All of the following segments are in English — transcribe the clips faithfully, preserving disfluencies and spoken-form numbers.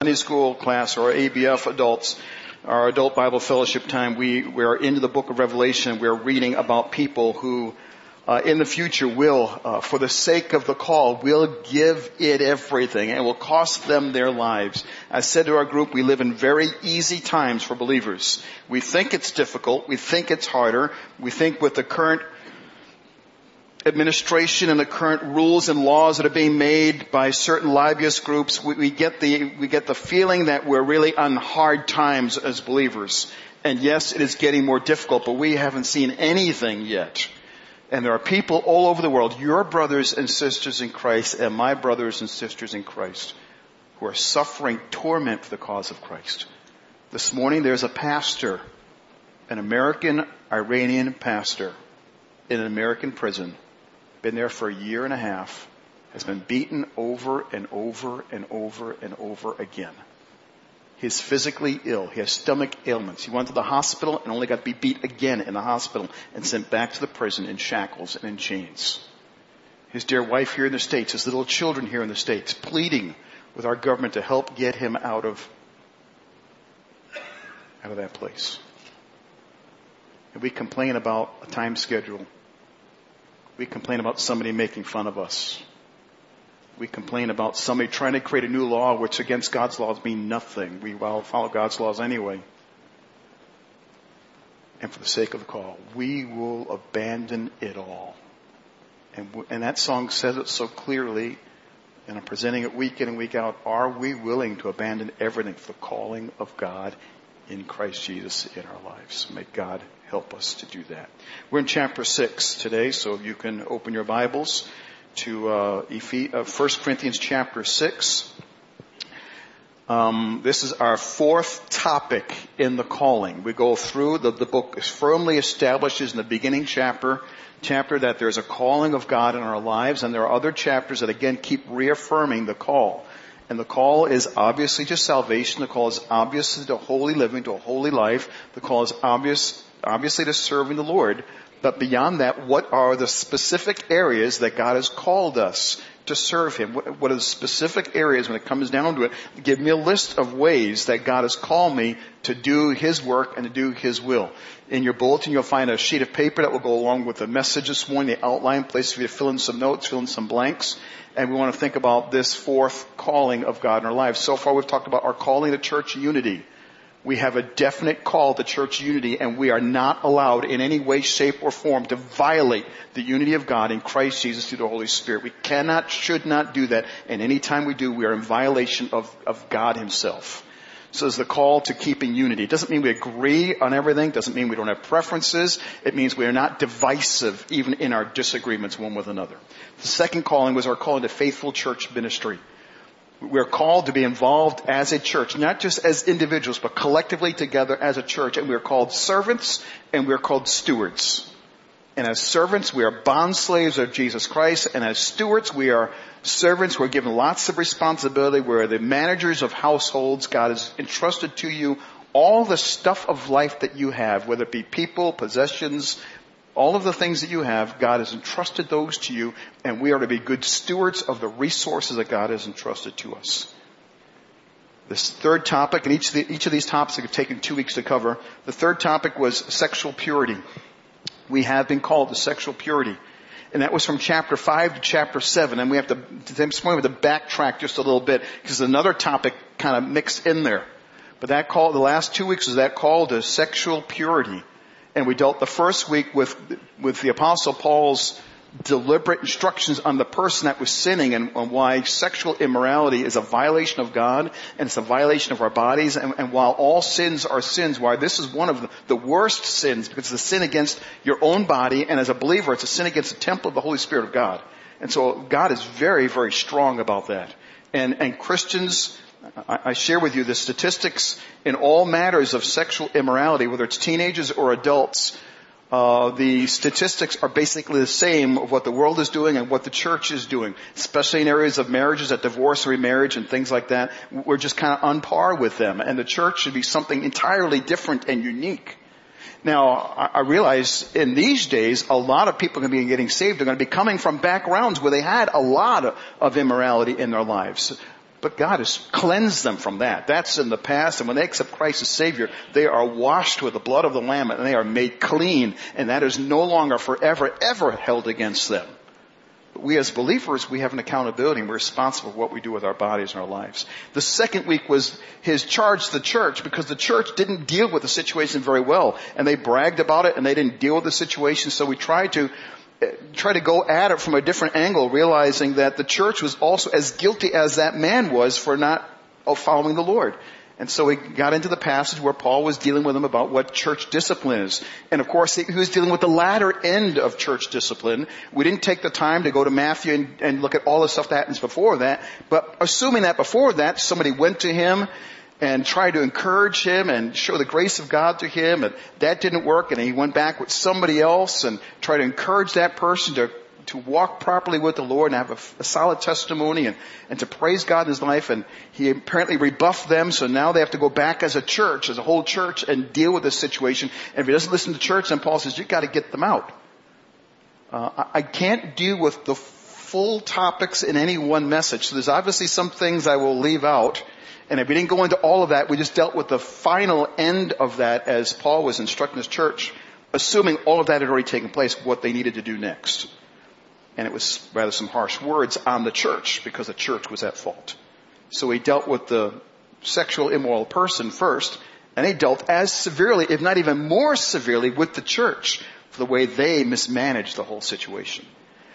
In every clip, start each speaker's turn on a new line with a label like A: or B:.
A: Sunday school class or A B F adults, our adult Bible fellowship time, we, we are into the book of Revelation. We're reading about people who uh, in the future will, uh, for the sake of the call, will give it everything and will cost them their lives. I said to our group, we live in very easy times for believers. We think it's difficult. We think it's harder. We think with the current administration and the current rules and laws that are being made by certain lobbyist groups, we, we get the we get the feeling that we're really on hard times as believers. And yes, it is getting more difficult, but we haven't seen anything yet. And there are people all over the world, your brothers and sisters in Christ and my brothers and sisters in Christ, who are suffering torment for the cause of Christ. This morning there's a pastor, an American Iranian pastor in an American prison, been there for a year and a half, has been beaten over and over and over and over again. He's physically ill. He has stomach ailments. He went to the hospital and only got to be beat again in the hospital and sent back to the prison in shackles and in chains. His dear wife here in the States, his little children here in the States, pleading with our government to help get him out of, out of that place. And we complain about a time schedule. We complain about somebody making fun of us. We complain about somebody trying to create a new law which against God's laws mean nothing. We will follow God's laws anyway. And for the sake of the call, we will abandon it all. And, and that song says it so clearly, and I'm presenting it week in and week out. Are we willing to abandon everything for the calling of God in Christ Jesus in our lives? May God help us to do that. We're in chapter six today, so you can open your Bibles to uh, Ephes- uh, First Corinthians chapter six. Um, this is our fourth topic in the calling. We go through, the, the book firmly establishes in the beginning chapter, chapter that there's a calling of God in our lives, and there are other chapters that again keep reaffirming the call. And the call is obviously to salvation. The call is obviously to holy living, to a holy life. The call is obvious, obviously to serving the Lord. But beyond that, what are the specific areas that God has called us to serve Him? What, what are the specific areas when it comes down to it? Give me a list of ways that God has called me to do His work and to do His will. In your bulletin, you'll find a sheet of paper that will go along with the message this morning, the outline, place for you to fill in some notes, fill in some blanks. And we want to think about this fourth calling of God in our lives. So far, we've talked about our calling to church unity. We have a definite call to church unity, and we are not allowed in any way, shape, or form to violate the unity of God in Christ Jesus through the Holy Spirit. We cannot, should not do that, and any time we do, we are in violation of, of God Himself. So it's the call to keeping unity. It doesn't mean we agree on everything. It doesn't mean we don't have preferences. It means we are not divisive even in our disagreements one with another. The second calling was our calling to faithful church ministry. We're called to be involved as a church, not just as individuals, but collectively together as a church. And we're called servants and we're called stewards. And as servants, we are bond slaves of Jesus Christ. And as stewards, we are servants who are given lots of responsibility. We're the managers of households. God has entrusted to you all the stuff of life that you have, whether it be people, possessions, all of the things that you have. God has entrusted those to you, and we are to be good stewards of the resources that God has entrusted to us. This third topic, and each of, the, each of these topics have taken two weeks to cover. The third topic was sexual purity. We have been called to sexual purity. And that was from chapter five to chapter seven. And we have to, this morning we have to backtrack just a little bit because another topic kind of mixed in there. But that call, the last two weeks was that call to sexual purity. And we dealt the first week with, with the Apostle Paul's deliberate instructions on the person that was sinning and on why sexual immorality is a violation of God and it's a violation of our bodies. And, and while all sins are sins, why this is one of the, the worst sins because it's a sin against your own body. And as a believer, it's a sin against the temple of the Holy Spirit of God. And so God is very, very strong about that. And, and Christians, I, I share with you the statistics in all matters of sexual immorality, whether it's teenagers or adults. Uh, the statistics are basically the same of what the world is doing and what the church is doing, especially in areas of marriages, at divorce, remarriage, and things like that. We're just kind of on par with them, and the church should be something entirely different and unique. Now, I, I realize in these days, a lot of people are going to be getting saved. They're going to be coming from backgrounds where they had a lot of, of immorality in their lives. But God has cleansed them from that. That's in the past. And when they accept Christ as Savior, they are washed with the blood of the Lamb and they are made clean. And that is no longer forever, ever held against them. But we as believers, we have an accountability and we're responsible for what we do with our bodies and our lives. The second week was his charge to the church because the church didn't deal with the situation very well. And they bragged about it and they didn't deal with the situation. So we tried to try to go at it from a different angle, realizing that the church was also as guilty as that man was for not following the Lord. And so we got into the passage where Paul was dealing with them about what church discipline is. And of course, he was dealing with the latter end of church discipline. We didn't take the time to go to Matthew and, and look at all the stuff that happens before that. But assuming that before that, somebody went to him and tried to encourage him and show the grace of God to him, and that didn't work, and he went back with somebody else and tried to encourage that person to to walk properly with the Lord and have a, a solid testimony and, and to praise God in his life. And he apparently rebuffed them, so now they have to go back as a church, as a whole church, and deal with this situation. And if he doesn't listen to church, then Paul says, you've got to get them out. Uh, I, I can't deal with the full topics in any one message, so there's obviously some things I will leave out. And if we didn't go into all of that, we just dealt with the final end of that as Paul was instructing his church, assuming all of that had already taken place, what they needed to do next. And it was rather some harsh words on the church because the church was at fault. So he dealt with the sexual immoral person first, and he dealt as severely, if not even more severely, with the church for the way they mismanaged the whole situation.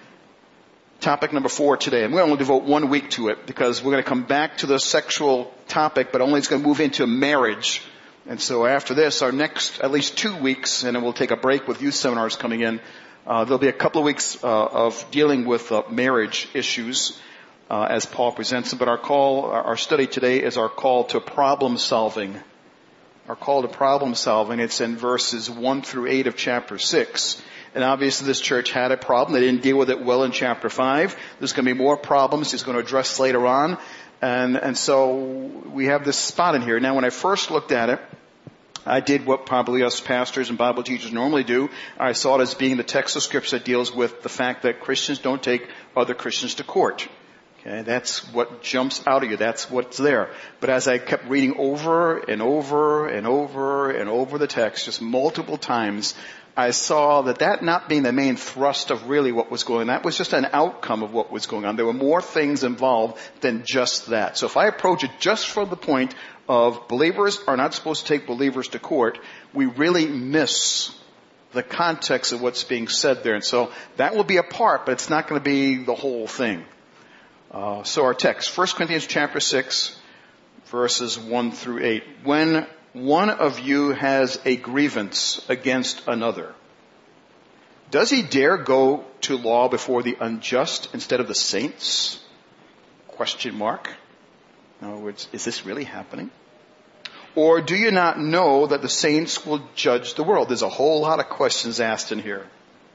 A: Topic number four today. I'm going to devote one week to it because we're going to come back to the sexual topic, but only it's going to move into marriage. And so after this, our next at least two weeks, and then we'll take a break with youth seminars coming in, uh, there'll be a couple of weeks uh, of dealing with uh, marriage issues uh, as Paul presents them. But our call, our study today is our call to problem solving. Our call to problem solving. It's in verses one through eight of chapter six. And obviously this church had a problem. They didn't deal with it well in chapter five. There's going to be more problems he's going to address later on. And, and so we have this spot in here. Now when I first looked at it, I did what probably us pastors and Bible teachers normally do. I saw it as being the text of Scripture that deals with the fact that Christians don't take other Christians to court. Okay, that's what jumps out at you. That's what's there. But as I kept reading over and over and over and over the text, just multiple times, I saw that that not being the main thrust of really what was going on, that was just an outcome of what was going on. There were more things involved than just that. So if I approach it just from the point of believers are not supposed to take believers to court, we really miss the context of what's being said there. And so that will be a part, but it's not going to be the whole thing. Uh, so our text, First Corinthians chapter six, verses one through eight. When one of you has a grievance against another, does he dare go to law before the unjust instead of the saints? Question mark. In other words, is this really happening? Or do you not know that the saints will judge the world? There's a whole lot of questions asked in here.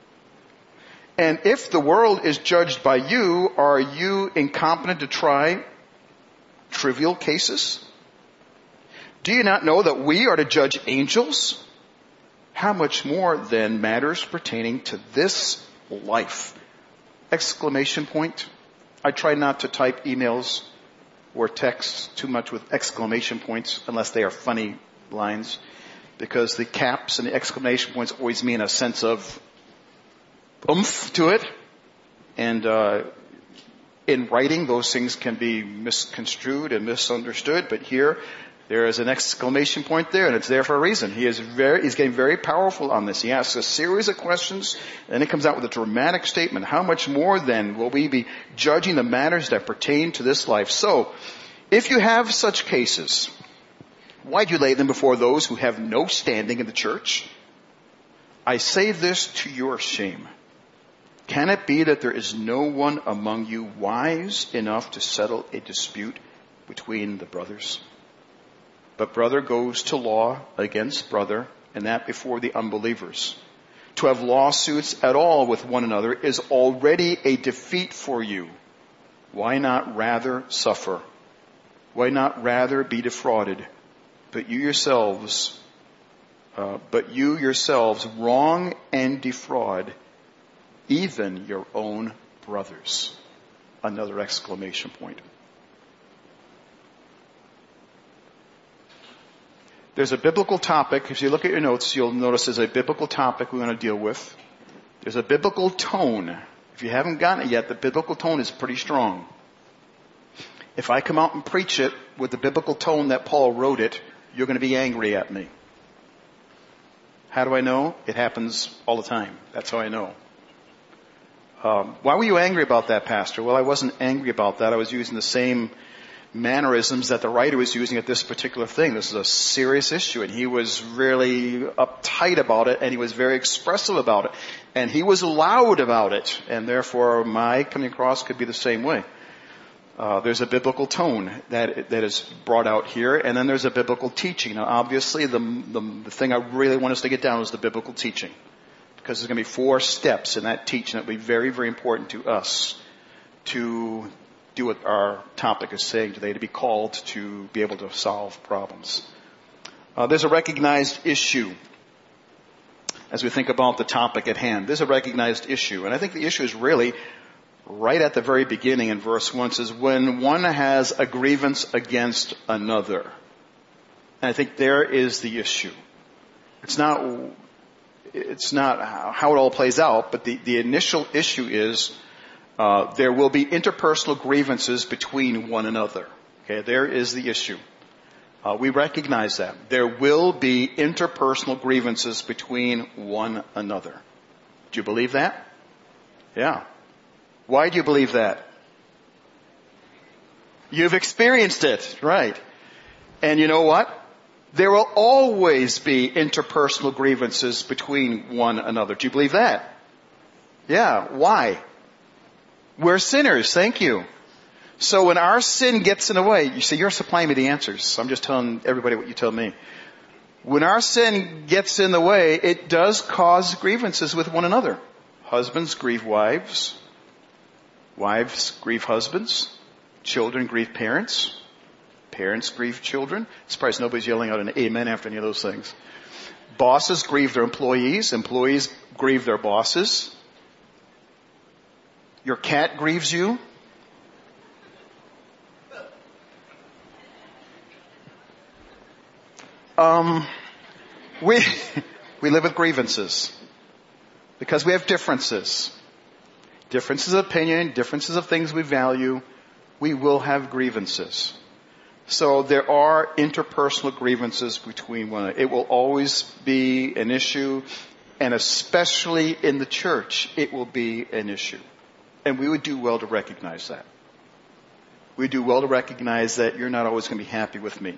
A: And if the world is judged by you, are you incompetent to try trivial cases? Do you not know that we are to judge angels? How much more then matters pertaining to this life? Exclamation point. I try not to type emails or texts too much with exclamation points unless they are funny lines, because the caps and the exclamation points always mean a sense of oomph to it. And uh in writing, those things can be misconstrued and misunderstood, but here there is an exclamation point there, and it's there for a reason. He is very, he's getting very powerful on this. He asks a series of questions, and then he comes out with a dramatic statement. How much more then will we be judging the matters that pertain to this life? So, if you have such cases, why do you lay them before those who have no standing in the church? I say this to your shame. Can it be that there is no one among you wise enough to settle a dispute between the brothers? But brother goes to law against brother, and that before the unbelievers. To have lawsuits at all with one another is already a defeat for you. Why not rather suffer? Why not rather be defrauded? But you yourselves, uh, but you yourselves wrong and defraud even your own brothers. Another exclamation point. There's a biblical topic. If you look at your notes, you'll notice there's a biblical topic we're going to deal with. There's a biblical tone. If you haven't gotten it yet, the biblical tone is pretty strong. If I come out and preach it with the biblical tone that Paul wrote it, you're going to be angry at me. How do I know? It happens all the time. That's how I know. Um, why were you angry about that, Pastor? Well, I wasn't angry about that. I was using the same mannerisms that the writer was using at this particular thing. This is a serious issue, and he was really uptight about it, and he was very expressive about it, and he was loud about it, and therefore my coming across could be the same way. Uh, there's a biblical tone that that is brought out here, and then there's a biblical teaching. Now, obviously, the, the the thing I really want us to get down is the biblical teaching, because there's going to be four steps in that teaching that will be very, very important to us to do what our topic is saying today, to be called to be able to solve problems. Uh, there's a recognized issue as we think about the topic at hand. There's a recognized issue, and I think the issue is really right at the very beginning in verse one. It says, when one has a grievance against another. And I think there is the issue. It's not, it's not how it all plays out, but the, the initial issue is, uh, there will be interpersonal grievances between one another. Okay, there is the issue. Uh, we recognize that. There will be interpersonal grievances between one another. Do you believe that? Yeah. Why do you believe that? You've experienced it, right? And you know what? There will always be interpersonal grievances between one another. Do you believe that? Yeah. Why? We're sinners. Thank you. So when our sin gets in the way, you see, you're supplying me the answers. So I'm just telling everybody what you tell me. When our sin gets in the way, it does cause grievances with one another. Husbands grieve wives. Wives grieve husbands. Children grieve parents. Parents grieve children. I'm surprised nobody's yelling out an amen after any of those things. Bosses grieve their employees. Employees grieve their bosses. Your cat grieves you. Um, we, we live with grievances because we have differences. Differences of opinion, differences of things we value, we will have grievances. So there are interpersonal grievances between one another. It will always be an issue, and especially in the church, it will be an issue. And we would do well to recognize that. We do well to recognize that you're not always going to be happy with me.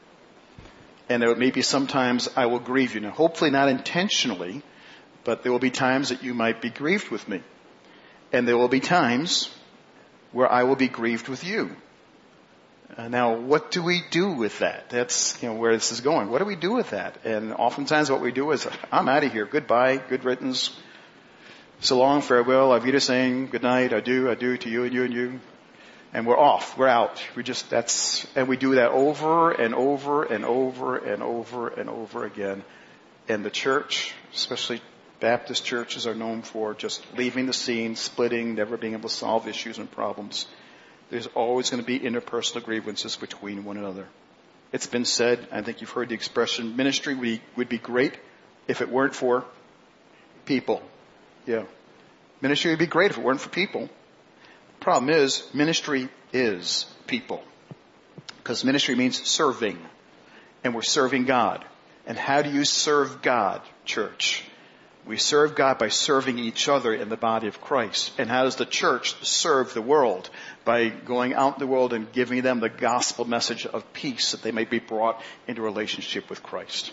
A: And there may be sometimes I will grieve you. Now, hopefully not intentionally, but there will be times that you might be grieved with me. And there will be times where I will be grieved with you. Uh, now, what do we do with that? That's, you know, where this is going. What do we do with that? And oftentimes what we do is, I'm out of here. Goodbye, good riddance. So long, farewell. Auf Wiedersehen, good night, adieu, adieu to you and you and you. And we're off. We're out. We just, that's, and we do that over and over and over and over and over again. And the church, especially Baptist churches, are known for just leaving the scene, splitting, never being able to solve issues and problems. There's always going to be interpersonal grievances between one another. It's been said, I think you've heard the expression, ministry would be, would be great if it weren't for people. Yeah. Ministry would be great if it weren't for people. The problem is, ministry is people. Because ministry means serving. And we're serving God. And how do you serve God, church? We serve God by serving each other in the body of Christ. And how does the church serve the world? By going out in the world and giving them the gospel message of peace, that they may be brought into relationship with Christ.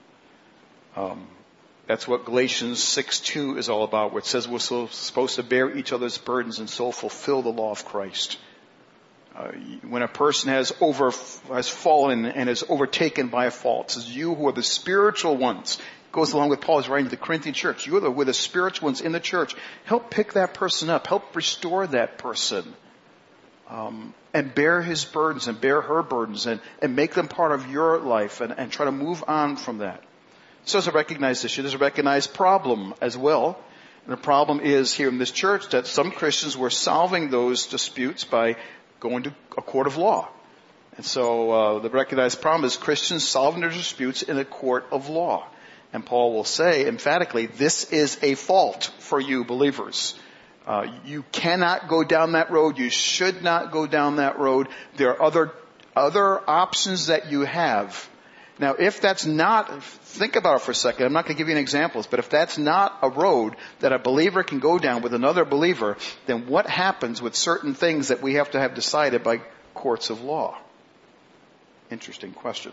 A: Um, that's what Galatians six two is all about, where it says we're so supposed to bear each other's burdens and so fulfill the law of Christ. Uh, when a person has over has fallen and is overtaken by a fault, it says you who are the spiritual ones. Goes along with Paul's writing to the Corinthian church. You are the, the spiritual ones in the church. Help pick that person up. Help restore that person. Um, and bear his burdens and bear her burdens and, and make them part of your life and, and try to move on from that. So there's a recognized issue. There's a recognized problem as well. And the problem is here in this church that some Christians were solving those disputes by going to a court of law. And so uh, the recognized problem is Christians solving their disputes in a court of law. And Paul will say emphatically, this is a fault for you believers. Uh, you cannot go down that road. You should not go down that road. There are other other options that you have. Now, if that's not, think about it for a second. I'm not going to give you any examples, but if that's not a road that a believer can go down with another believer, then what happens with certain things that we have to have decided by courts of law? Interesting question.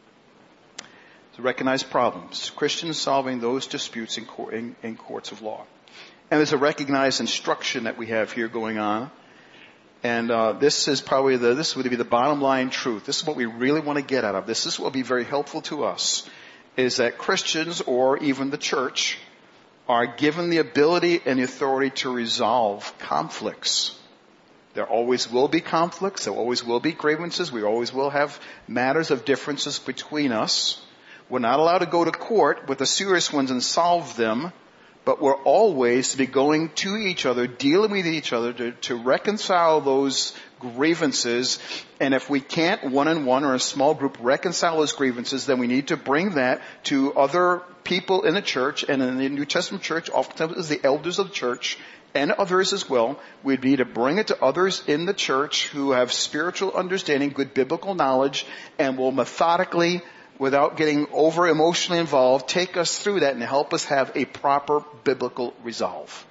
A: To recognize problems. Christians solving those disputes in, court, in, in courts of law. And there's a recognized instruction that we have here going on. And uh, this is probably the, this would be the bottom line truth. This is what we really want to get out of this. This will be very helpful to us, is that Christians or even the church are given the ability and the authority to resolve conflicts. There always will be conflicts. There always will be grievances. We always will have matters of differences between us. We're not allowed to go to court with the serious ones and solve them, but we're always to be going to each other, dealing with each other to, to reconcile those grievances. And if we can't one-on-one or a small group reconcile those grievances, then we need to bring that to other people in the church. And in the New Testament church, oftentimes it's the elders of the church and others as well. We'd need to bring it to others in the church who have spiritual understanding, good biblical knowledge, and will methodically, without getting over emotionally involved, take us through that and help us have a proper biblical resolve.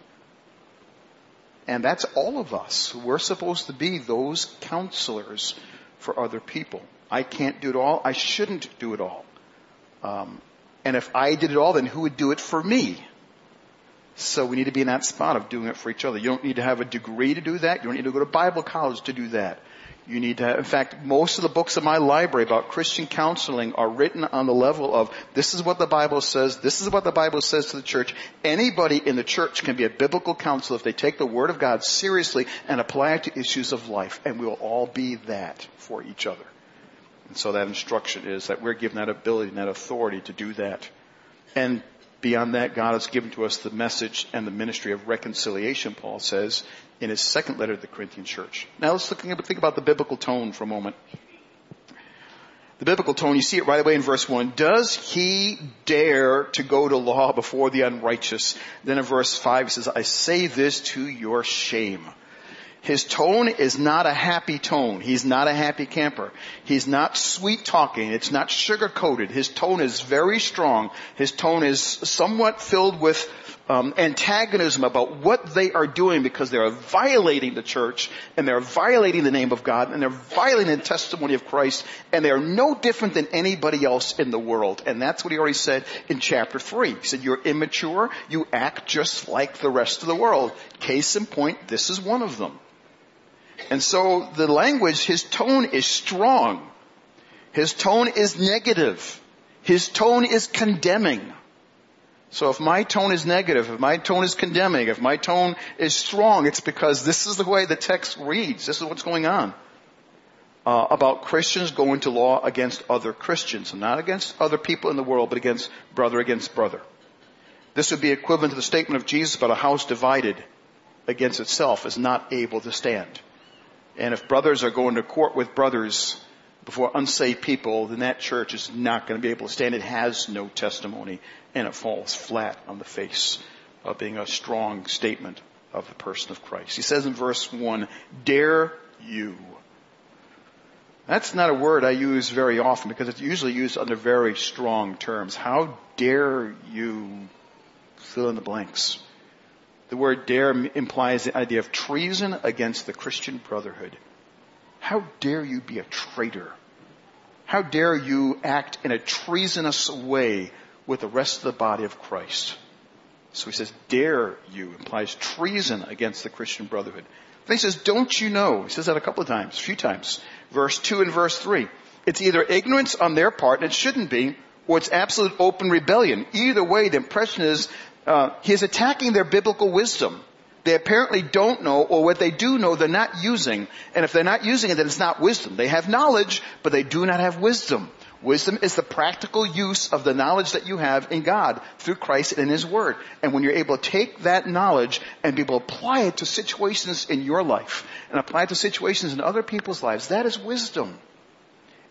A: And that's all of us. We're supposed to be those counselors for other people. I can't do it all. I shouldn't do it all. Um, and if I did it all, then who would do it for me? So we need to be in that spot of doing it for each other. You don't need to have a degree to do that. You don't need to go to Bible college to do that. You need to have, in fact, most of the books in my library about Christian counseling are written on the level of, this is what the Bible says, this is what the Bible says to the church. Anybody in the church can be a biblical counselor if they take the Word of God seriously and apply it to issues of life. And we will all be that for each other. And so that instruction is that we're given that ability and that authority to do that. And beyond that, God has given to us the message and the ministry of reconciliation, Paul says, in his second letter to the Corinthian church. Now let's look, think about the biblical tone for a moment. The biblical tone, you see it right away in verse one. Does he dare to go to law before the unrighteous? Then in verse five, he says, I say this to your shame. His tone is not a happy tone. He's not a happy camper. He's not sweet talking. It's not sugar coated. His tone is very strong. His tone is somewhat filled with um, antagonism about what they are doing because they are violating the church and they're violating the name of God and they're violating the testimony of Christ and they are no different than anybody else in the world. And that's what he already said in chapter three. He said, you're immature. You act just like the rest of the world. Case in point, this is one of them. And so the language, his tone is strong. His tone is negative. His tone is condemning. So if my tone is negative, if my tone is condemning, if my tone is strong, it's because this is the way the text reads. This is what's going on. Uh, about Christians going to law against other Christians. Not against other people in the world, but against brother against brother. This would be equivalent to the statement of Jesus about a house divided against itself is not able to stand. And if brothers are going to court with brothers before unsaved people, then that church is not going to be able to stand. It has no testimony, and it falls flat on the face of being a strong statement of the person of Christ. He says in verse one, dare you. That's not a word I use very often because it's usually used under very strong terms. How dare you fill in the blanks? The word dare implies the idea of treason against the Christian brotherhood. How dare you be a traitor? How dare you act in a treasonous way with the rest of the body of Christ? So he says, dare you implies treason against the Christian brotherhood. Then he says, don't you know? He says that a couple of times, a few times. Verse two and verse three. It's either ignorance on their part, and it shouldn't be, or it's absolute open rebellion. Either way, the impression is Uh, he is attacking their biblical wisdom. They apparently don't know, or what they do know, they're not using. And if they're not using it, then it's not wisdom. They have knowledge, but they do not have wisdom. Wisdom is the practical use of the knowledge that you have in God through Christ and in His Word. And when you're able to take that knowledge and be able to apply it to situations in your life and apply it to situations in other people's lives, that is wisdom.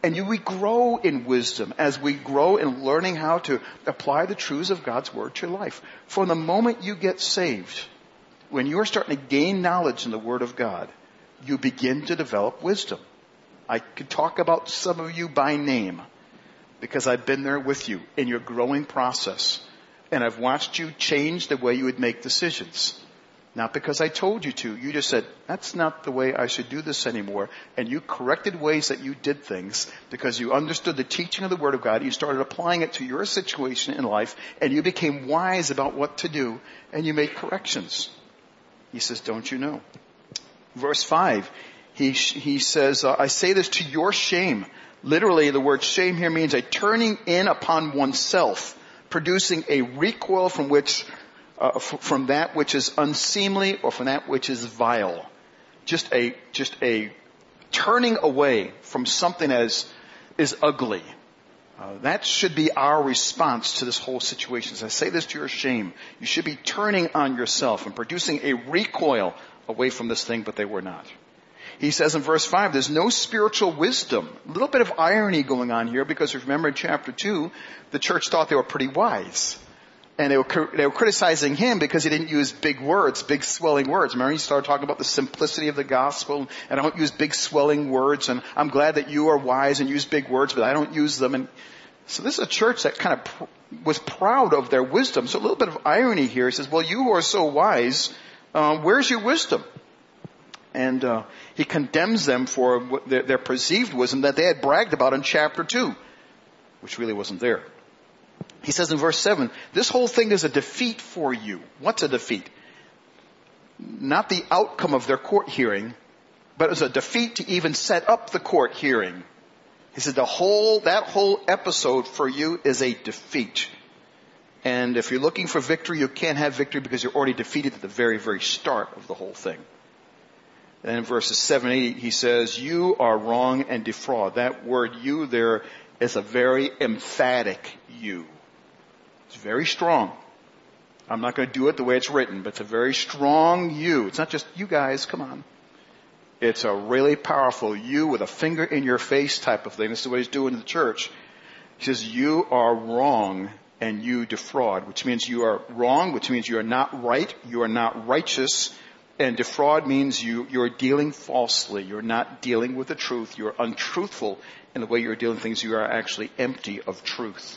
A: And you, we grow in wisdom as we grow in learning how to apply the truths of God's Word to your life. From the moment you get saved, when you are starting to gain knowledge in the Word of God, you begin to develop wisdom. I could talk about some of you by name because I've been there with you in your growing process. And I've watched you change the way you would make decisions. Not because I told you to. You just said, that's not the way I should do this anymore. And you corrected ways that you did things because you understood the teaching of the Word of God. You started applying it to your situation in life. And you became wise about what to do. And you made corrections. He says, don't you know? Verse five, he, he says, uh, I say this to your shame. Literally, the word shame here means a turning in upon oneself, producing a recoil from which Uh, f- from that which is unseemly or from that which is vile. Just a, just a turning away from something as is ugly. Uh, that should be our response to this whole situation. As I say this to your shame, you should be turning on yourself and producing a recoil away from this thing, but they were not. He says in verse five, there's no spiritual wisdom. A little bit of irony going on here because remember in chapter two, the church thought they were pretty wise. And they were, they were criticizing him because he didn't use big words, big swelling words. Remember, he started talking about the simplicity of the gospel, and I don't use big swelling words, and I'm glad that you are wise and use big words, but I don't use them. And so this is a church that kind of pr- was proud of their wisdom. So a little bit of irony here. He says, well, you who are so wise, uh, where's your wisdom? And uh, he condemns them for what their, their perceived wisdom that they had bragged about in chapter two, which really wasn't there. He says in verse seven, this whole thing is a defeat for you. What's a defeat? Not the outcome of their court hearing, but it's a defeat to even set up the court hearing. He said the whole, that whole episode for you is a defeat. And if you're looking for victory, you can't have victory because you're already defeated at the very, very start of the whole thing. And in verses seven and eight, he says, you are wrong and defraud. That word you there is a very emphatic you. It's very strong. I'm not going to do it the way it's written, but it's a very strong you. It's not just you guys, come on. It's a really powerful you with a finger in your face type of thing. This is what he's doing in the church. He says, you are wrong and you defraud, which means you are wrong, which means you are not right, you are not righteous, and defraud means you, you're dealing falsely. You're not dealing with the truth. You're untruthful in the way you're dealing with things. You are actually empty of truth.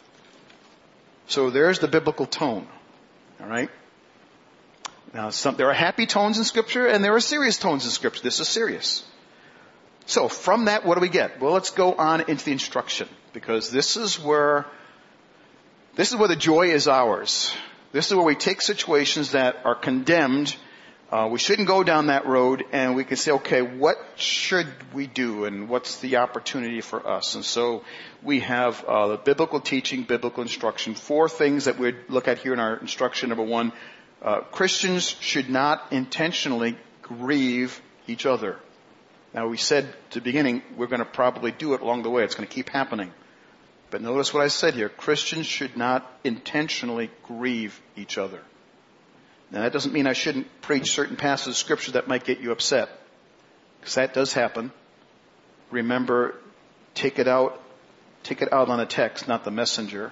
A: So there's the biblical tone. All right? Now, some, there are happy tones in Scripture and there are serious tones in Scripture. This is serious. So from that, what do we get? Well, let's go on into the instruction because this is where, this is where the joy is ours. This is where we take situations that are condemned. Uh, we shouldn't go down that road and we can say, okay, what should we do and what's the opportunity for us? And so we have uh, the biblical teaching, biblical instruction, four things that we'd look at here in our instruction. Number one, uh, Christians should not intentionally grieve each other. Now we said at the beginning, we're going to probably do it along the way. It's going to keep happening. But notice what I said here. Christians should not intentionally grieve each other. Now that doesn't mean I shouldn't preach certain passages of Scripture that might get you upset. Because that does happen. Remember, take it out, take it out on the text, not the messenger.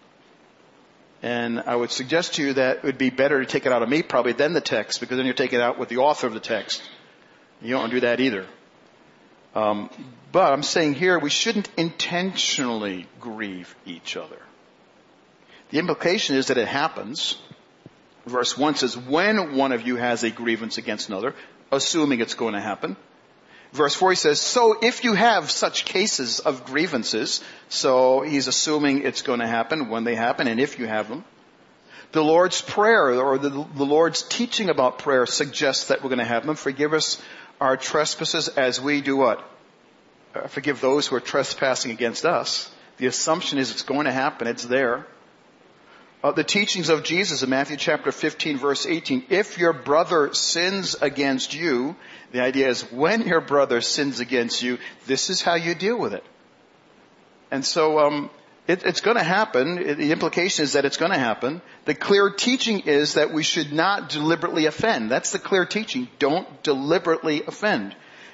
A: And I would suggest to you that it would be better to take it out of me probably than the text, because then you're taking it out with the author of the text. You don't want to do that either. Um, but I'm saying here we shouldn't intentionally grieve each other. The implication is that it happens. Verse one says, when one of you has a grievance against another, assuming it's going to happen. Verse four he says, so if you have such cases of grievances, so he's assuming it's going to happen when they happen and if you have them. The Lord's Prayer or the, the Lord's teaching about prayer suggests that we're going to have them. Forgive us our trespasses as we do what? Uh, forgive those who are trespassing against us. The assumption is it's going to happen. It's there. Uh, the teachings of Jesus in Matthew chapter fifteen verse eighteen. If your brother sins against you, the idea is when your brother sins against you, this is how you deal with it. And so um, it, it's going to happen. The implication is that it's going to happen. The clear teaching is that we should not deliberately offend. That's the clear teaching. Don't deliberately offend.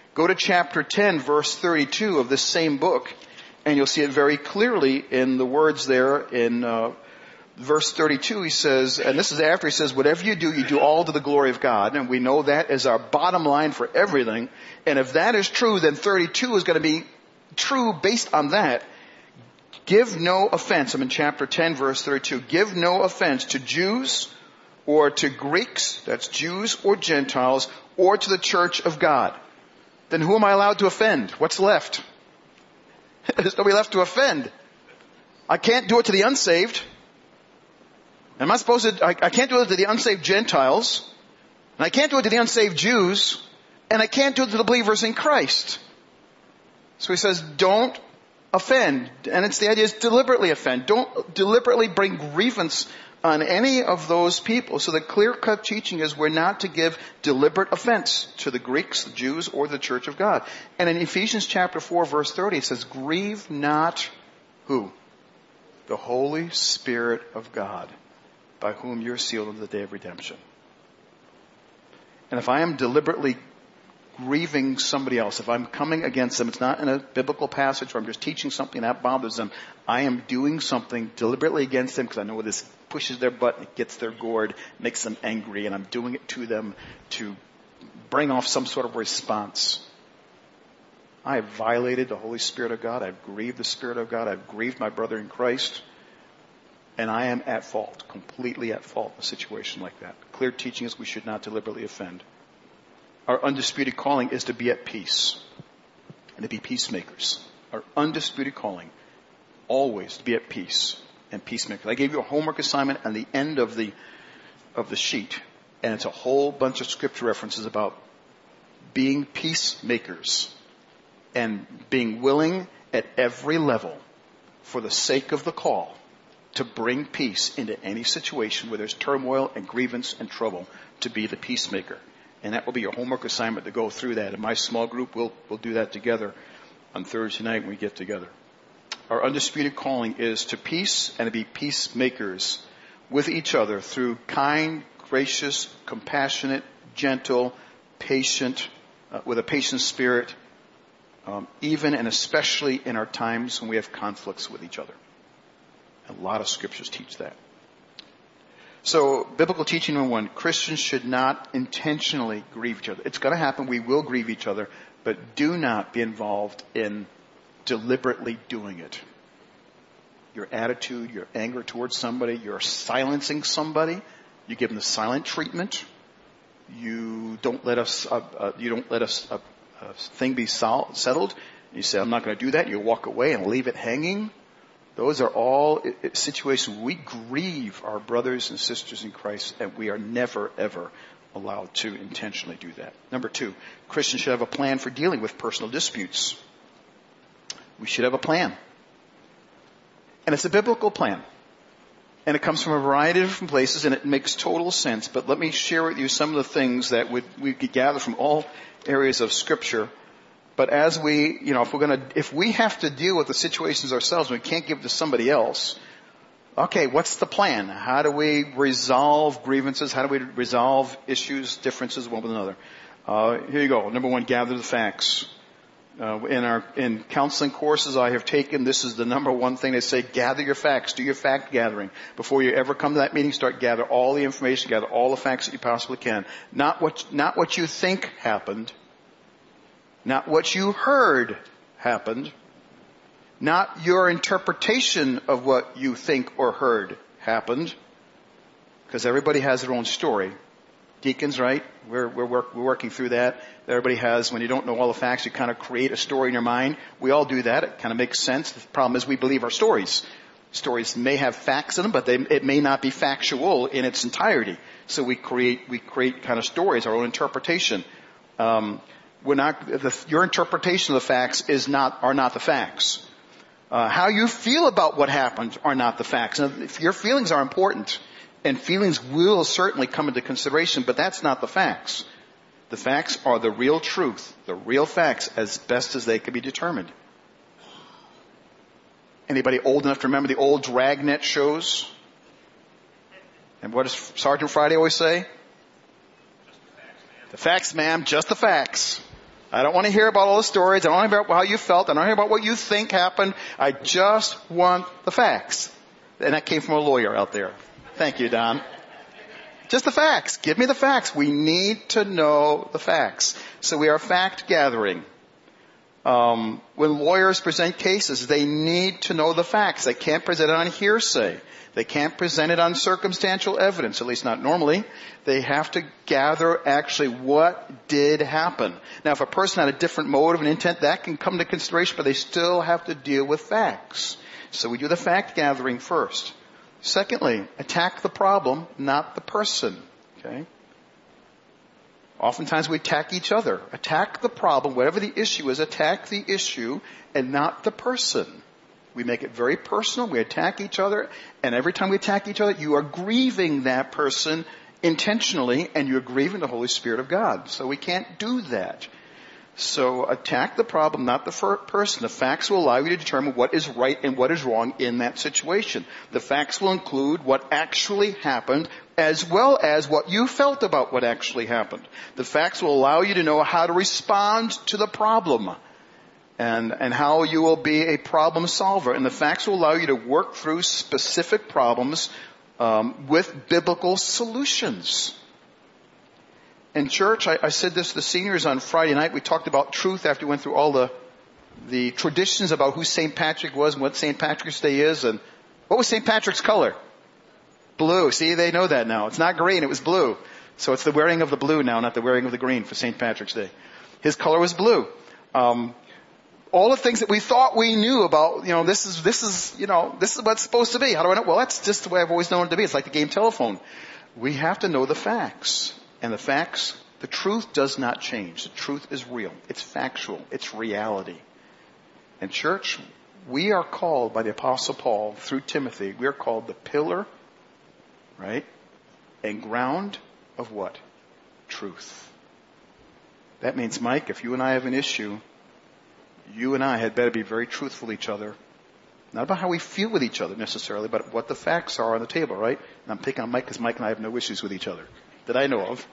A: Go to chapter ten, verse thirty-two of this same book, and you'll see it very clearly in the words there in uh, verse thirty-two. He says, and this is after he says, whatever you do, you do all to the glory of God. And we know that is our bottom line for everything. And if that is true, then thirty-two is going to be true based on that. Give no offense. I'm in chapter ten, verse thirty-two. Give no offense to Jews or to Greeks, that's Jews or Gentiles, or to the church of God. Then who am I allowed to offend? What's left? There's nobody left to offend. I can't do it to the unsaved. Am I supposed to, I, I can't do it to the unsaved Gentiles. And I can't do it to the unsaved Jews. And I can't do it to the believers in Christ. So he says, don't offend. And it's the idea is deliberately offend. Don't deliberately bring grievance on any of those people. So the clear-cut teaching is we're not to give deliberate offense to the Greeks, the Jews, or the church of God. And in Ephesians chapter four, verse thirty, it says, grieve not who? The Holy Spirit of God, by whom you're sealed unto the day of redemption. And if I am deliberately grieving somebody else, if I'm coming against them, it's not in a biblical passage where I'm just teaching something that bothers them. I am doing something deliberately against them because I know this pushes their butt, it gets their gourd, makes them angry, and I'm doing it to them to bring off some sort of response. I have violated the Holy Spirit of God. I've grieved the Spirit of God. I've grieved my brother in Christ. And I am at fault, completely at fault in a situation like that. Clear teaching is we should not deliberately offend. Our undisputed calling is to be at peace and to be peacemakers. Our undisputed calling, always to be at peace and peacemakers. I gave you a homework assignment on the end of the of the sheet, and it's a whole bunch of scripture references about being peacemakers and being willing at every level for the sake of the call to bring peace into any situation where there's turmoil and grievance and trouble, to be the peacemaker. And that will be your homework assignment to go through that. In my small group, we'll, we'll do that together on Thursday night when we get together. Our undisputed calling is to peace and to be peacemakers with each other through kind, gracious, compassionate, gentle, patient, uh, with a patient spirit, um, even and especially in our times when we have conflicts with each other. A lot of scriptures teach that. So, biblical teaching number one, Christians should not intentionally grieve each other. It's going to happen. We will grieve each other, but do not be involved in deliberately doing it. Your attitude, your anger towards somebody, you're silencing somebody, you give them the silent treatment. You don't let us, uh, uh, you don't let us, uh, a thing be sol- settled. You say, I'm not going to do that. You walk away and leave it hanging. Those are all situations we grieve our brothers and sisters in Christ, and we are never, ever allowed to intentionally do that. Number two, Christians should have a plan for dealing with personal disputes. We should have a plan. And it's a biblical plan. And it comes from a variety of different places, and it makes total sense. But let me share with you some of the things that would, we could gather from all areas of Scripture. But as we, you know, if we're going to, if we have to deal with the situations ourselves, we can't give to somebody else. Okay, what's the plan? How do we resolve grievances? How do we resolve issues, differences one with another? Uh, here you go. Number one, gather the facts. Uh, in our in counseling courses I have taken, this is the number one thing they say: gather your facts, do your fact gathering before you ever come to that meeting. Start gather all the information, gather all the facts that you possibly can. Not what not what you think happened. Not what you heard happened. Not your interpretation of what you think or heard happened. Because everybody has their own story. Deacons, right? We're, we're, work, we're working through that. Everybody has, when you don't know all the facts, you kind of create a story in your mind. We all do that. It kind of makes sense. The problem is we believe our stories. Stories may have facts in them, but they, it may not be factual in its entirety. So we create, we create kind of stories, our own interpretation. Um, We're not, the, your interpretation of the facts is not, are not the facts. Uh, how you feel about what happened are not the facts. And if your feelings are important, and feelings will certainly come into consideration, but that's not the facts. The facts are the real truth, the real facts as best as they can be determined. Anybody old enough to remember the old Dragnet shows? And what does Sergeant Friday always say? The facts, ma'am, just the facts. I don't want to hear about all the stories. I don't want to hear about how you felt. I don't want to hear about what you think happened. I just want the facts. And that came from a lawyer out there. Thank you, Don. Just the facts. Give me the facts. We need to know the facts. So we are fact gathering. Um, when lawyers present cases, they need to know the facts. They can't present it on hearsay. They can't present it on circumstantial evidence, at least not normally. They have to gather actually what did happen. Now, if a person had a different motive and intent, that can come into consideration, but they still have to deal with facts. So we do the fact gathering first. Secondly, attack the problem, not the person. Okay? Oftentimes we attack each other. Attack the problem, whatever the issue is, attack the issue and not the person. We make it very personal. We attack each other. And every time we attack each other, you are grieving that person intentionally, and you're grieving the Holy Spirit of God. So we can't do that. So attack the problem, not the fir- person. The facts will allow you to determine what is right and what is wrong in that situation. The facts will include what actually happened as well as what you felt about what actually happened. The facts will allow you to know how to respond to the problem. And, and how you will be a problem solver. And the facts will allow you to work through specific problems um, with biblical solutions. In church, I, I said this to the seniors on Friday night. We talked about truth after we went through all the the traditions about who Saint Patrick was and what Saint Patrick's Day is. And what was Saint Patrick's color? Blue. See, they know that now. It's not green, it was blue. So it's the wearing of the blue now, not the wearing of the green for Saint Patrick's Day. His color was blue. Um, All the things that we thought we knew about, you know, this is, this is, you know, this is what it's supposed to be. How do I know? Well, that's just the way I've always known it to be. It's like the game telephone. We have to know the facts. And the facts, the truth does not change. The truth is real. It's factual. It's reality. And church, we are called by the Apostle Paul through Timothy, we are called the pillar, right, and ground of what? Truth. That means, Mike, if you and I have an issue, you and I had better be very truthful to each other. Not about how we feel with each other necessarily, but what the facts are on the table, right? And I'm picking on Mike because Mike and I have no issues with each other that I know of.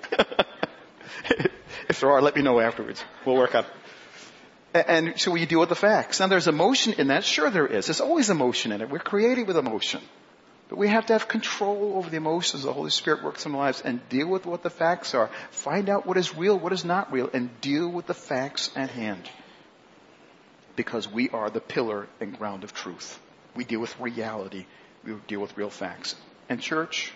A: If there are, let me know afterwards. We'll work out. And so we deal with the facts. Now there's emotion in that. Sure there is. There's always emotion in it. We're created with emotion. But we have to have control over the emotions. The Holy Spirit works in our lives and deal with what the facts are. Find out what is real, what is not real, and deal with the facts at hand. Because we are the pillar and ground of truth. We deal with reality. We deal with real facts. And church,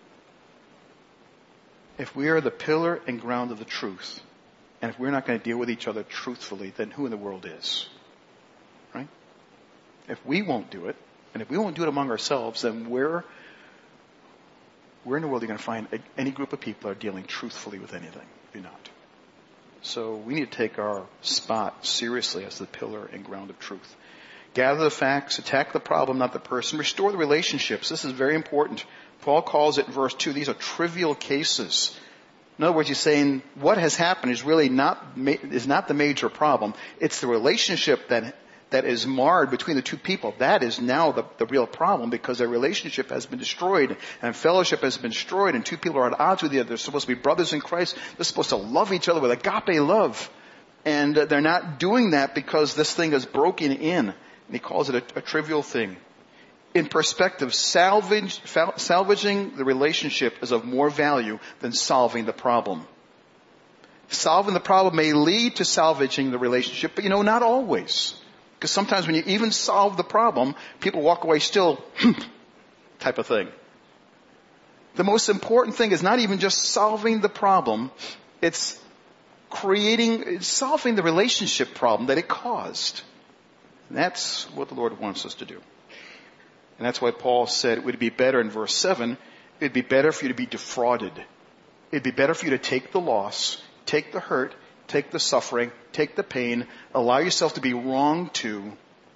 A: if we are the pillar and ground of the truth, and if we're not going to deal with each other truthfully, then who in the world is? Right? If we won't do it, and if we won't do it among ourselves, then where, where in the world are you going to find any group of people that are dealing truthfully with anything? Do not. So we need to take our spot seriously as the pillar and ground of truth. Gather the facts, attack the problem, not the person, restore the relationships. This is very important. Paul calls it in verse two, these are trivial cases. In other words, he's saying what has happened is really not, is not the major problem. It's the relationship that that is marred between the two people. That is now the, the real problem because their relationship has been destroyed and fellowship has been destroyed and two people are at odds with each other. They're supposed to be brothers in Christ. They're supposed to love each other with agape love. And uh, they're not doing that because this thing is broken in. And he calls it a, a trivial thing. In perspective, salvage, salvaging the relationship is of more value than solving the problem. Solving the problem may lead to salvaging the relationship, but you know, not always. Because sometimes when you even solve the problem, people walk away still, type of thing. The most important thing is not even just solving the problem, it's creating, it's solving the relationship problem that it caused. And that's what the Lord wants us to do. And that's why Paul said it would be better in verse seven, it would be better for you to be defrauded. It would be better for you to take the loss, take the hurt, take the suffering, take the pain, allow yourself to be wronged to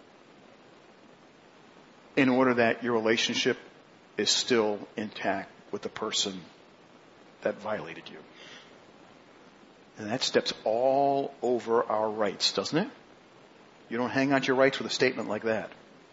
A: in order that your relationship is still intact with the person that violated you. And that steps all over our rights, doesn't it? You don't hang on to your rights with a statement like that.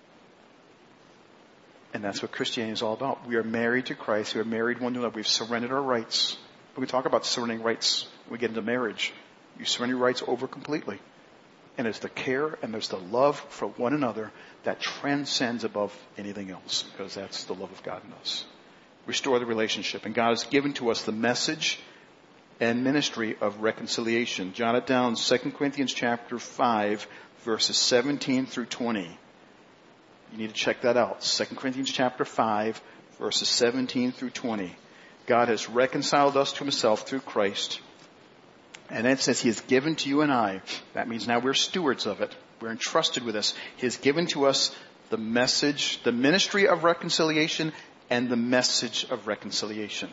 A: And that's what Christianity is all about. We are married to Christ. We are married one to another. We've surrendered our rights. When we talk about surrendering rights, we get into marriage. You surrender your rights over completely. And it's the care and there's the love for one another that transcends above anything else, because that's the love of God in us. Restore the relationship. And God has given to us the message and ministry of reconciliation. Jot it down, Second Corinthians chapter five, verses seventeen through twenty. You need to check that out. Second Corinthians chapter five, verses seventeen through twenty. God has reconciled us to himself through Christ. And then it says he has given to you and I. That means now we're stewards of it. We're entrusted with this. He has given to us the message, the ministry of reconciliation, and the message of reconciliation.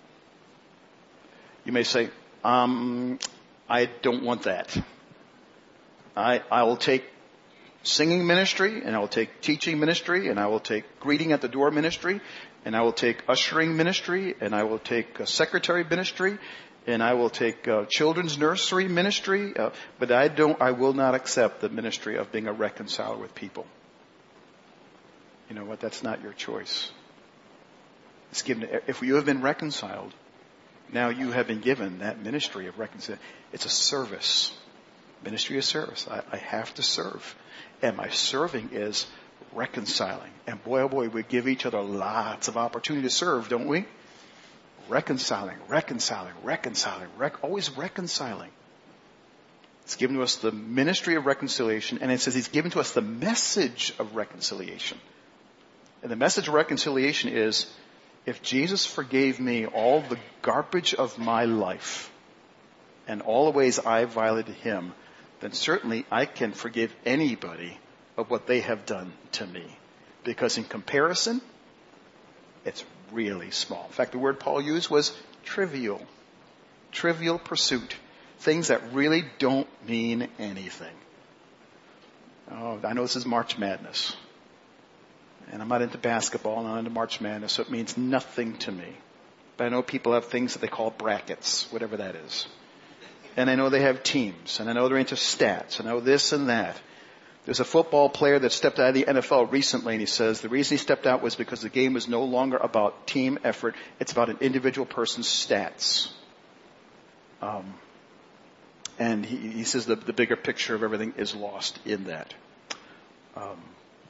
A: You may say, um, I don't want that. I, I will take singing ministry, and I will take teaching ministry, and I will take greeting at the door ministry, and I will take ushering ministry, and I will take uh, secretary ministry, and I will take uh, children's nursery ministry, uh, but I don't, I will not accept the ministry of being a reconciler with people. You know what? That's not your choice. It's given to, if you have been reconciled, now you have been given that ministry of reconciliation. It's a service. Ministry of service. I, I have to serve. And my serving is reconciling. And boy, oh boy, we give each other lots of opportunity to serve, don't we? Reconciling, reconciling, reconciling, rec- always reconciling. It's given to us the ministry of reconciliation, and it says he's given to us the message of reconciliation. And the message of reconciliation is, if Jesus forgave me all the garbage of my life and all the ways I violated him, then certainly I can forgive anybody of what they have done to me. Because in comparison, it's really small. In fact, the word Paul used was trivial. Trivial pursuit. Things that really don't mean anything. Oh, I know this is March Madness. And I'm not into basketball, and I'm not into March Madness, so it means nothing to me. But I know people have things that they call brackets, whatever that is. And I know they have teams, and I know they're into stats, and I know this and that. There's a football player that stepped out of the N F L recently, and he says the reason he stepped out was because the game was no longer about team effort. It's about an individual person's stats. Um, and he, he says the, the bigger picture of everything is lost in that. Um,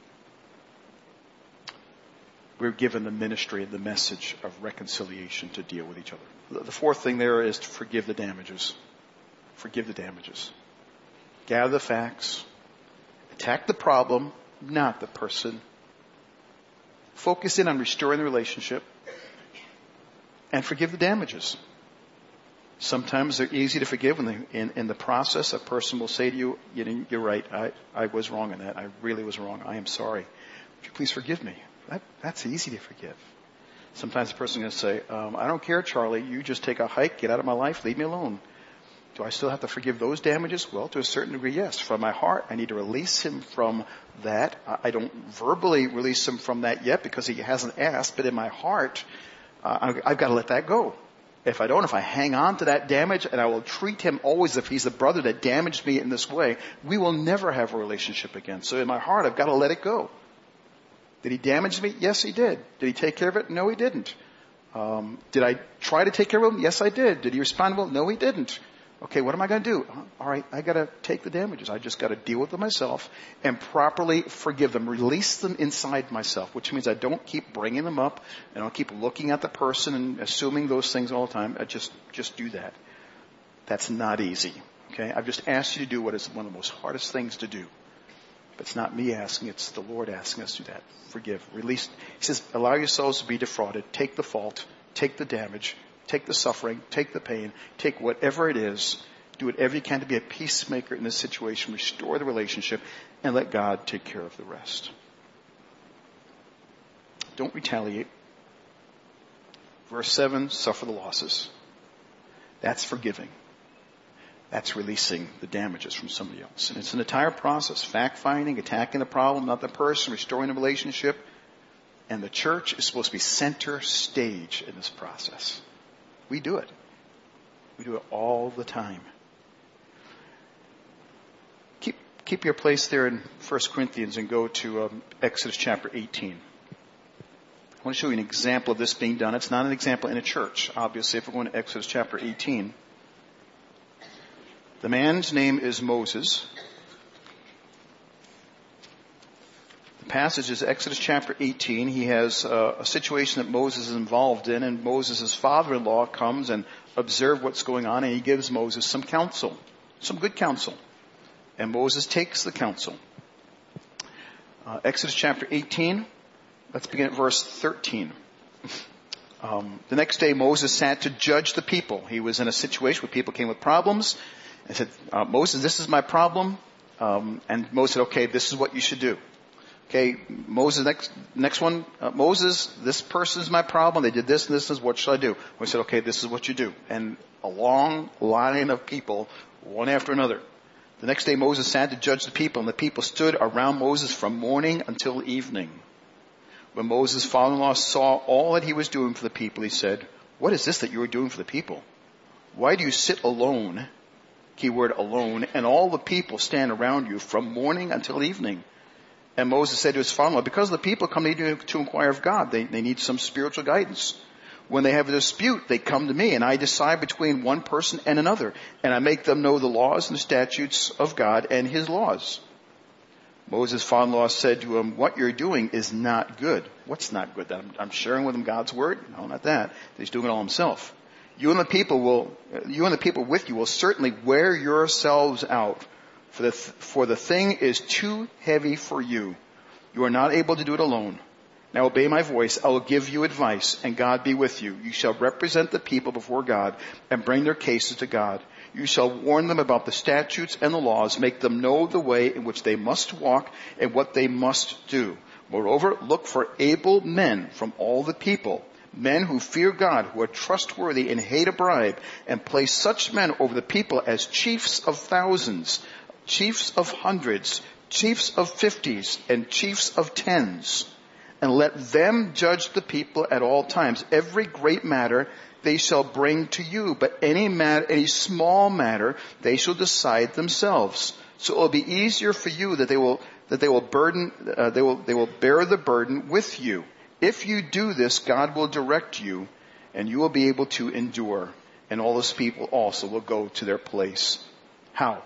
A: we're given the ministry and the message of reconciliation to deal with each other. The fourth thing there is to forgive the damages. Forgive the damages. Gather the facts. Attack the problem, not the person. Focus in on restoring the relationship. And forgive the damages. Sometimes they're easy to forgive when they, in, in the process a person will say to you, you know, you're right, I, I was wrong in that. I really was wrong. I am sorry. Would you please forgive me? That, that's easy to forgive. Sometimes the person is going to say, um, I don't care, Charlie. You just take a hike, get out of my life, leave me alone. Do I still have to forgive those damages? Well, to a certain degree, yes. From my heart, I need to release him from that. I don't verbally release him from that yet because he hasn't asked, but in my heart, uh, I've got to let that go. If I don't, if I hang on to that damage and I will treat him always as if he's the brother that damaged me in this way, we will never have a relationship again. So in my heart, I've got to let it go. Did he damage me? Yes, he did. Did he take care of it? No, he didn't. Um, did I try to take care of him? Yes, I did. Did he respond well? No, he didn't. Okay, what am I going to do? All right, I got to take the damages. I just got to deal with them myself and properly forgive them, release them inside myself, which means I don't keep bringing them up and I don't keep looking at the person and assuming those things all the time. I just, just do that. That's not easy. Okay, I've just asked you to do what is one of the most hardest things to do. But it's not me asking, it's the Lord asking us to do that. Forgive, release. He says, allow yourselves to be defrauded. Take the fault, take the damage, take the suffering, take the pain, take whatever it is, do whatever you can to be a peacemaker in this situation, restore the relationship, and let God take care of the rest. Don't retaliate. Verse seven, suffer the losses. That's forgiving. That's releasing the damages from somebody else. And it's an entire process. Fact-finding, attacking the problem, not the person, restoring the relationship. And the church is supposed to be center stage in this process. We do it. We do it all the time. Keep keep your place there in First Corinthians and go to um, Exodus chapter eighteen. I want to show you an example of this being done. It's not an example in a church, obviously, if we're going to Exodus chapter eighteen. The man's name is Moses. The passage is Exodus chapter eighteen. He has uh, a situation that Moses is involved in, and Moses' father-in-law comes and observes what's going on, and he gives Moses some counsel, some good counsel. And Moses takes the counsel. Uh, Exodus chapter eighteen, let's begin at verse thirteen. Um, the next day Moses sat to judge the people. He was in a situation where people came with problems and said, uh, Moses, this is my problem. Um, and Moses said, okay, this is what you should do. Okay, Moses, next, next one, uh, Moses, this person is my problem. They did this and this is what should I do? We said, okay, this is what you do. And a long line of people, one after another. The next day Moses sat to judge the people, and the people stood around Moses from morning until evening. When Moses' father-in-law saw all that he was doing for the people, he said, what is this that you are doing for the people? Why do you sit alone, keyword alone, and all the people stand around you from morning until evening? And Moses said to his father-in-law, because the people come to you to inquire of God. They, they need some spiritual guidance. When they have a dispute, they come to me, and I decide between one person and another, and I make them know the laws and the statutes of God and his laws. Moses' father-in-law said to him, what you're doing is not good. What's not good? That I'm, I'm sharing with him God's word? No, not that. He's doing it all himself. You and the people will, you and the people with you will certainly wear yourselves out, for the, for the thing is too heavy for you. You are not able to do it alone. Now obey my voice. I will give you advice, and God be with you. You shall represent the people before God and bring their cases to God. You shall warn them about the statutes and the laws, make them know the way in which they must walk and what they must do. Moreover, look for able men from all the people, men who fear God, who are trustworthy and hate a bribe, and place such men over the people as chiefs of thousands, chiefs of hundreds, chiefs of fifties, and chiefs of tens. And let them judge the people at all times. Every great matter they shall bring to you, but any matter, any small matter, they shall decide themselves. So it will be easier for you that they will that they will burden, uh, they will they will bear the burden with you. If you do this, God will direct you, and you will be able to endure. And all those people also will go to their place. How?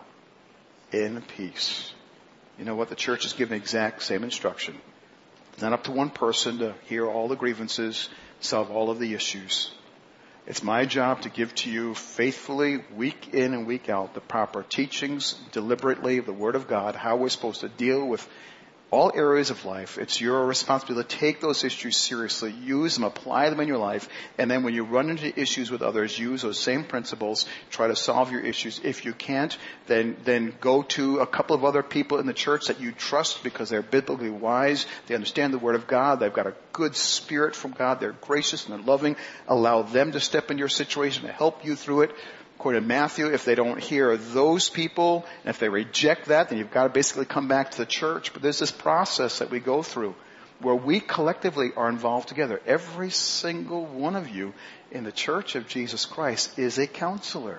A: In peace. You know what? The church is given the exact same instruction. It's not up to one person to hear all the grievances, solve all of the issues. It's my job to give to you faithfully, week in and week out, the proper teachings, deliberately, of the Word of God, how we're supposed to deal with all areas of life. It's your responsibility to take those issues seriously, use them, apply them in your life, and then when you run into issues with others, use those same principles, try to solve your issues. If you can't, then then go to a couple of other people in the church that you trust because they're biblically wise, they understand the Word of God, they've got a good spirit from God, they're gracious and they're loving. Allow them to step into your situation to help you through it. According to Matthew, if they don't hear those people, and if they reject that, then you've got to basically come back to the church. But there's this process that we go through where we collectively are involved together. Every single one of you in the Church of Jesus Christ is a counselor.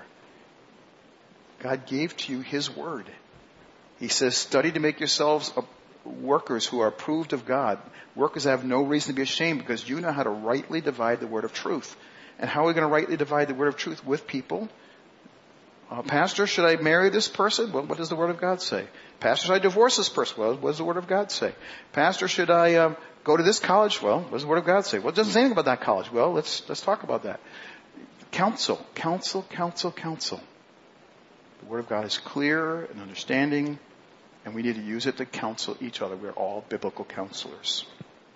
A: God gave to you His Word. He says, study to make yourselves workers who are approved of God. Workers have no reason to be ashamed because you know how to rightly divide the word of truth. And how are we going to rightly divide the word of truth? With people. Uh, Pastor, should I marry this person? Well, what does the Word of God say? Pastor, should I divorce this person? Well, what does the Word of God say? Pastor, should I um, go to this college? Well, what does the Word of God say? Well, it doesn't say anything about that college. Well, let's let's talk about that. Counsel, counsel, counsel, counsel. The Word of God is clear and understanding, and we need to use it to counsel each other. We're all biblical counselors.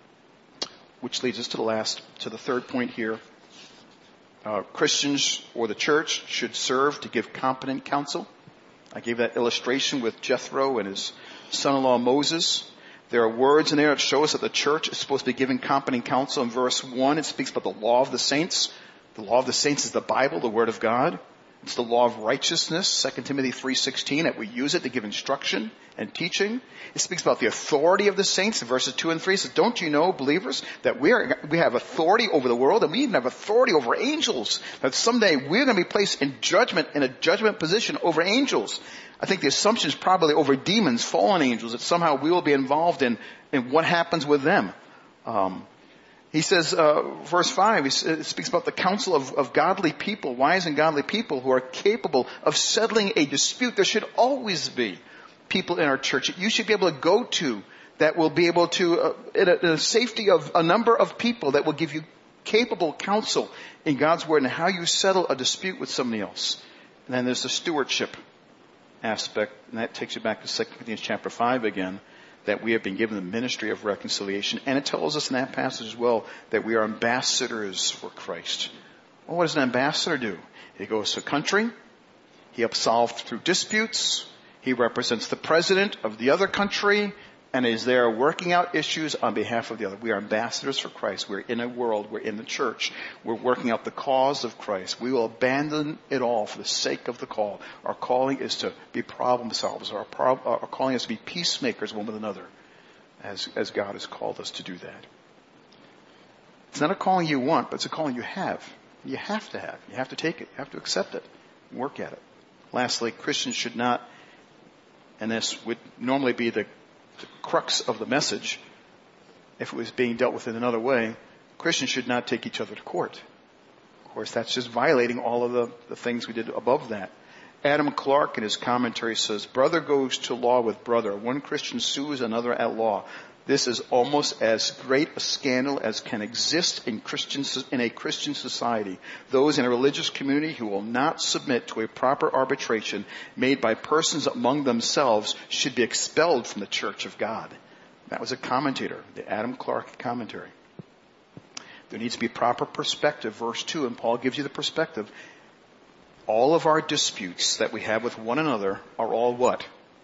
A: Which leads us to the last, to the third point here. Uh, Christians or the church should serve to give competent counsel. I gave that illustration with Jethro and his son-in-law Moses. There are words in there that show us that the church is supposed to be giving competent counsel. In verse one, it speaks about the law of the saints. The law of the saints is the Bible, the Word of God. It's the law of righteousness, Second Timothy three sixteen, that we use it to give instruction and teaching. It speaks about the authority of the saints in verses two and three. It says, don't you know, believers, that we are, we have authority over the world, and we even have authority over angels, that someday we're going to be placed in judgment, in a judgment position over angels. I think the assumption is probably over demons, fallen angels, that somehow we will be involved in, in what happens with them. Um, He says, uh, verse five, he speaks about the counsel of, of godly people, wise and godly people who are capable of settling a dispute. There should always be people in our church that you should be able to go to that will be able to, uh, in, a, in a safety of a number of people that will give you capable counsel in God's word and how you settle a dispute with somebody else. And then there's the stewardship aspect, and that takes you back to Second Corinthians chapter five again, that we have been given the ministry of reconciliation. And it tells us in that passage as well that we are ambassadors for Christ. Well, what does an ambassador do? He goes to a country. He helps solve through disputes. He represents the president of the other country and is there working out issues on behalf of the other. We are ambassadors for Christ. We're in a world. We're in the church. We're working out the cause of Christ. We will abandon it all for the sake of the call. Our calling is to be problem solvers. Our, prob- our calling is to be peacemakers one with another, as, as God has called us to do that. It's not a calling you want, but it's a calling you have. You have to have. You have to take it. You have to accept it. Work at it. Lastly, Christians should not, and this would normally be the the crux of the message, if it was being dealt with in another way, Christians should not take each other to court. Of course, that's just violating all of the, the things we did above that. Adam Clarke in his commentary says, brother goes to law with brother. One Christian sues another at law. This is almost as great a scandal as can exist in Christian, in a Christian society. Those in a religious community who will not submit to a proper arbitration made by persons among themselves should be expelled from the church of God. That was a commentator, the Adam Clarke commentary. There needs to be proper perspective, verse two, and Paul gives you the perspective. All of our disputes that we have with one another are all what?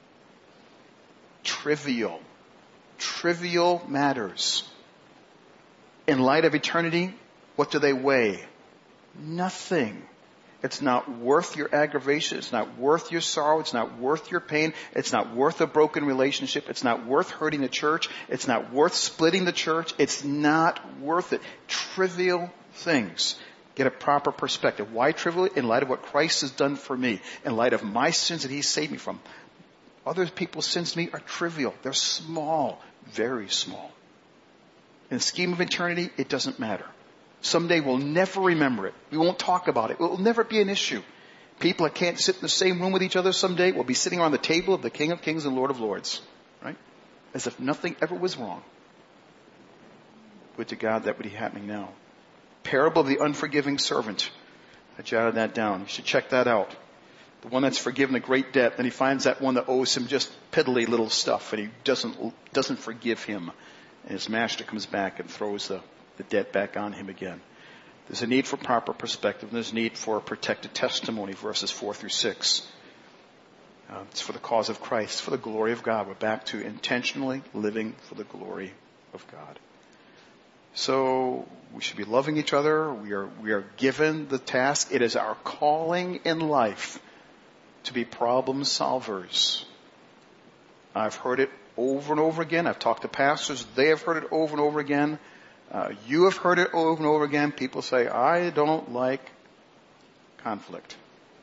A: Trivial. Trivial matters. In light of eternity, what do they weigh? Nothing. It's not worth your aggravation. It's not worth your sorrow. It's not worth your pain. It's not worth a broken relationship. It's not worth hurting the church. It's not worth splitting the church. It's not worth it. Trivial things. Get a proper perspective. Why trivial? In light of what Christ has done for me. In light of my sins that He saved me from. Other people's sins to me are trivial. They're small. Very small. In the scheme of eternity, it doesn't matter. Someday we'll never remember it. We won't talk about it. It will never be an issue. People that can't sit in the same room with each other someday will be sitting around the table of the King of Kings and Lord of Lords. Right? As if nothing ever was wrong. Would to God that would be happening now. Parable of the unforgiving servant. I jotted that down. You should check that out. The one that's forgiven a great debt, then he finds that one that owes him just piddly little stuff, and he doesn't doesn't forgive him. And his master comes back and throws the, the debt back on him again. There's a need for proper perspective, and there's a need for a protected testimony, verses four through six. Uh, it's for the cause of Christ, it's for the glory of God. We're back to intentionally living for the glory of God. So we should be loving each other. We are we are given the task. It is our calling in life to be problem solvers. I've heard it over and over again. I've talked to pastors. They have heard it over and over again. Uh, you have heard it over and over again. People say, I don't like conflict.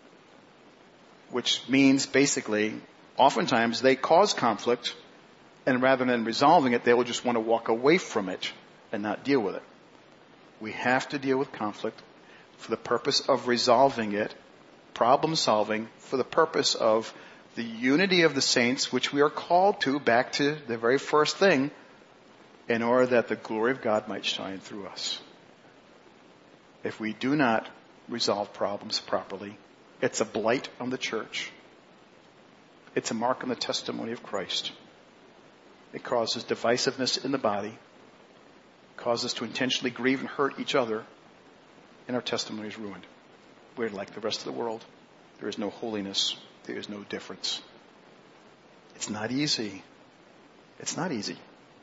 A: Which means basically, oftentimes they cause conflict, and rather than resolving it, they will just want to walk away from it and not deal with it. We have to deal with conflict for the purpose of resolving it, problem solving, for the purpose of the unity of the saints, which we are called to, back to the very first thing, in order that the glory of God might shine through us. If we do not resolve problems properly, it's a blight on the church. It's a mark on the testimony of Christ. It causes divisiveness in the body, causes us to intentionally grieve and hurt each other, and our testimony is ruined. We're like the rest of the world. There is no holiness. There is no difference. It's not easy. It's not easy.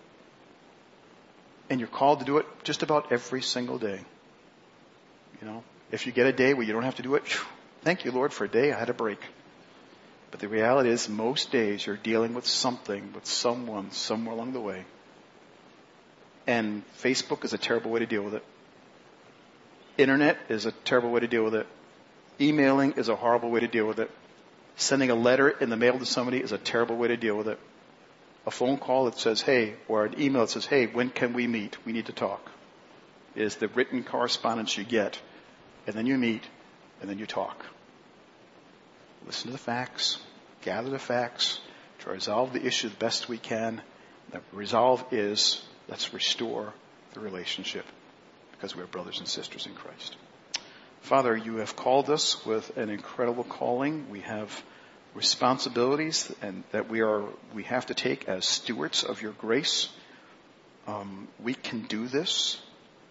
A: And you're called to do it just about every single day. You know, if you get a day where you don't have to do it, thank you, Lord, for a day I had a break. But the reality is most days you're dealing with something, with someone, somewhere along the way. And Facebook is a terrible way to deal with it. Internet is a terrible way to deal with it. Emailing is a horrible way to deal with it. Sending a letter in the mail to somebody is a terrible way to deal with it. A phone call that says, hey, or an email that says, hey, when can we meet? We need to talk. is the written correspondence you get, and then you meet, and then you talk. Listen to the facts, gather the facts, try to resolve the issue the best we can. The resolve is, let's restore the relationship because we're brothers and sisters in Christ. Father, you have called us with an incredible calling. We have responsibilities and that we are we have to take as stewards of your grace. Um, we can do this.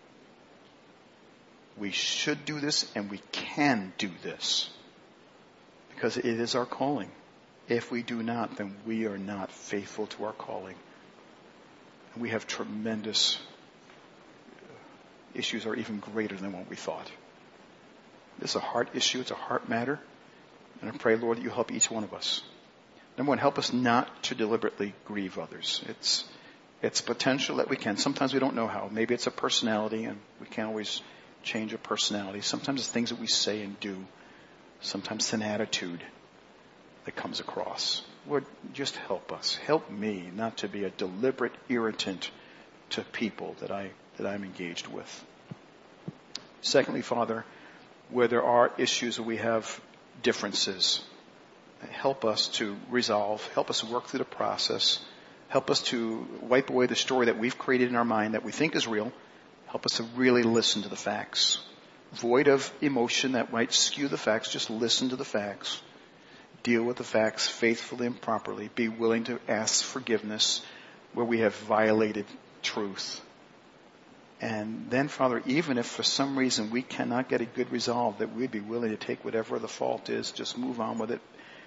A: We should do this, and we can do this because it is our calling. If we do not, then we are not faithful to our calling. And we have tremendous issues are even greater than what we thought. This is a heart issue. It's a heart matter. And I pray, Lord, that you help each one of us. Number one, help us not to deliberately grieve others. It's it's potential that we can. Sometimes we don't know how. Maybe it's a personality, and we can't always change a personality. Sometimes it's things that we say and do. Sometimes it's an attitude that comes across. Lord, just help us. Help me not to be a deliberate irritant to people that I that I'm engaged with. Secondly, Father, where there are issues where we have differences, help us to resolve, help us work through the process, help us to wipe away the story that we've created in our mind that we think is real, help us to really listen to the facts. Void of emotion that might skew the facts, just listen to the facts. Deal with the facts faithfully and properly. Be willing to ask forgiveness where we have violated truth. And then, Father, even if for some reason we cannot get a good resolve, that we'd be willing to take whatever the fault is, just move on with it.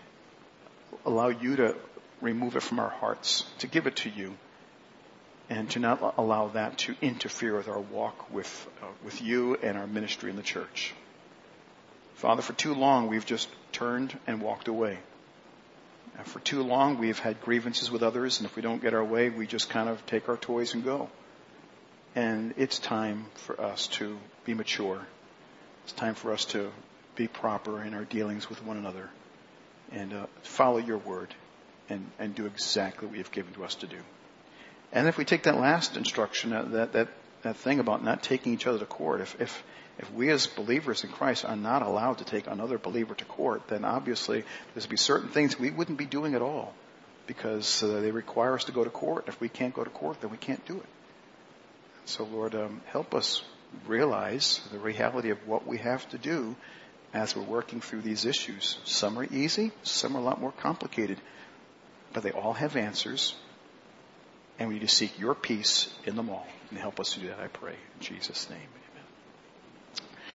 A: Allow you to remove it from our hearts, to give it to you, and to not allow that to interfere with our walk with uh, with you and our ministry in the church. Father, for too long we've just turned and walked away. And for too long we've had grievances with others, and if we don't get our way, we just kind of take our toys and go. And it's time for us to be mature. It's time for us to be proper in our dealings with one another and uh, follow your word and, and do exactly what you've given to us to do. And if we take that last instruction, uh, that, that, that thing about not taking each other to court, if, if, if we as believers in Christ are not allowed to take another believer to court, then obviously there's be certain things we wouldn't be doing at all because uh, they require us to go to court. If we can't go to court, then we can't do it. So, Lord, um, help us realize the reality of what we have to do as we're working through these issues. Some are easy, some are a lot more complicated, but they all have answers, and we need to seek your peace in them all. And help us to do that, I pray. In Jesus' name.